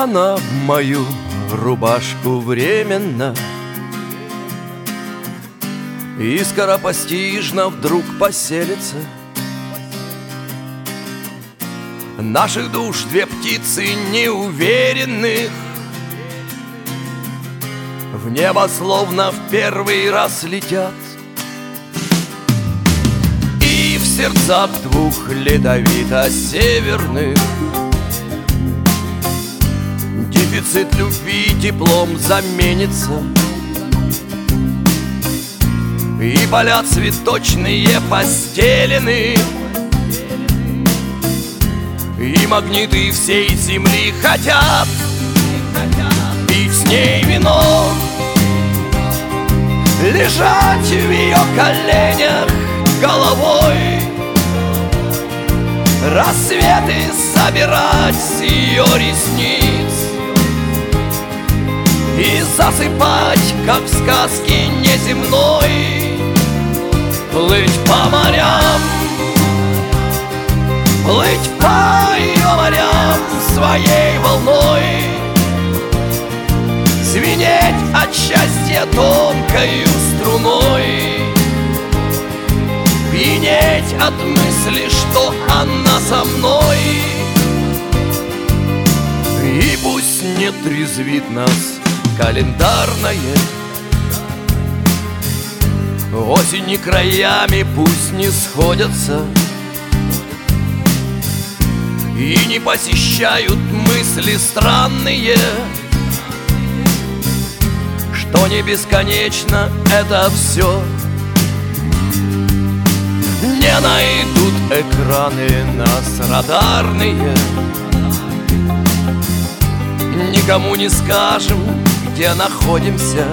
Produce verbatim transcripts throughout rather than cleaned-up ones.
Она в мою рубашку временно и скоропостижно вдруг поселится. Наших душ две птицы неуверенных в небо словно в первый раз летят, и в сердцах двух ледовито-северных дефицит любви теплом заменится, и поля цветочные постелены, и магниты всей земли хотят пить с ней вино, лежать в ее коленях головой, рассветы собирать с ее ресниц и засыпать, как в сказке неземной, плыть по морям, плыть по ее морям своей волной, звенеть от счастья тонкою струной, пьянеть от мысли, что она со мной. И пусть не трезвит нас календарное, осени краями пусть не сходятся, и не посещают мысли странные, что не бесконечно это все. Не найдут экраны нас радарные, никому не скажем, где находимся.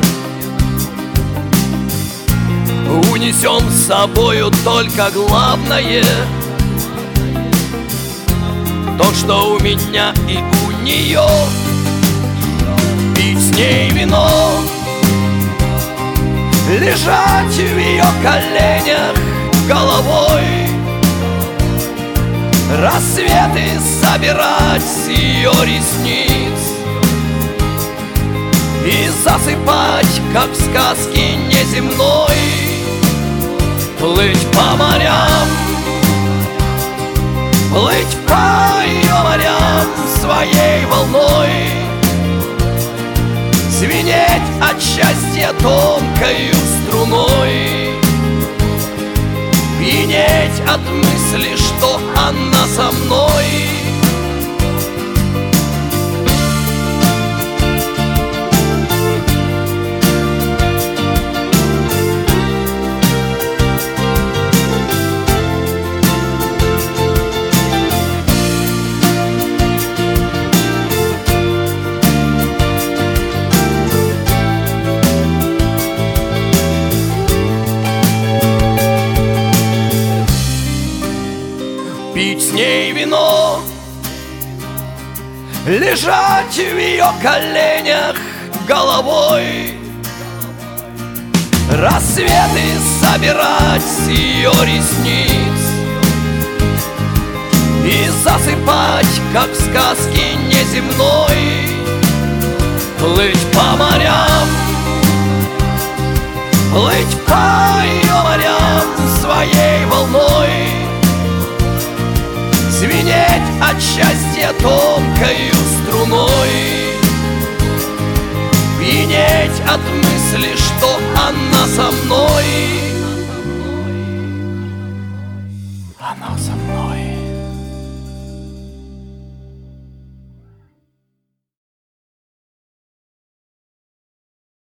Унесем с собою только главное, то, что у меня и у нее. Пить с ней вино, лежать в ее коленях головой, рассветы собирать с ее ресниц и засыпать, как в сказке неземной, плыть по морям, плыть по ее морям своей волной, звенеть от счастья тонкою струной, пьянеть от мысли, что она со мной. Пить с ней вино, лежать в ее коленях головой, рассветы собирать с ее ресниц и засыпать, как в сказке неземной, плыть по морям, плыть по ее морям своей волной, звенеть от счастья тонкою струной, пьянеть от мысли, что она со мной.